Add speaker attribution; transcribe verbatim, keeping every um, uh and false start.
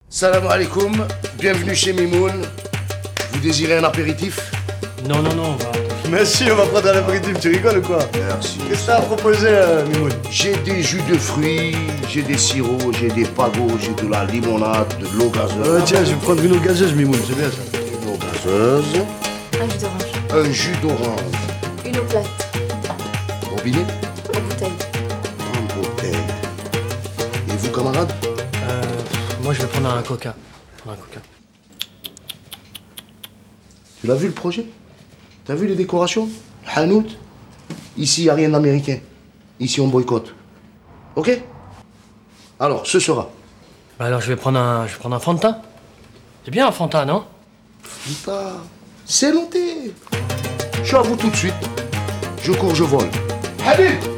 Speaker 1: Salam alaikum, bienvenue chez Mimoun. Vous désirez un apéritif?
Speaker 2: Non, non, non, on va...
Speaker 3: Mais si, on va prendre un apéritif, tu rigoles ou quoi?
Speaker 1: Merci.
Speaker 3: Qu'est-ce que t'as à proposer, euh, Mimoun?
Speaker 1: J'ai des jus de fruits, j'ai des sirops, j'ai des pagos, j'ai de la limonade, de l'eau gazeuse.
Speaker 3: Euh, tiens, je vais prendre une eau gazeuse, Mimoun, c'est bien ça.
Speaker 1: Une eau gazeuse,
Speaker 4: Un jus d'orange.
Speaker 1: un jus d'orange.
Speaker 4: Une eau plate.
Speaker 1: Robinet?
Speaker 4: En bouteille.
Speaker 1: En bouteille. Et vous, camarades?
Speaker 2: Euh, moi, je vais prendre un coca. Prendre un coca.
Speaker 1: Tu l'as vu le projet? T'as vu les décorations? Hanout? Ici, il n'y a rien d'américain. Ici, on boycotte. Ok? Alors, ce sera.
Speaker 2: Bah alors, je vais prendre un... Je vais prendre un Fanta. C'est bien un Fanta, non?
Speaker 1: Putain, c'est noté. Je suis à vous tout de suite. Je cours, je vole. Habib!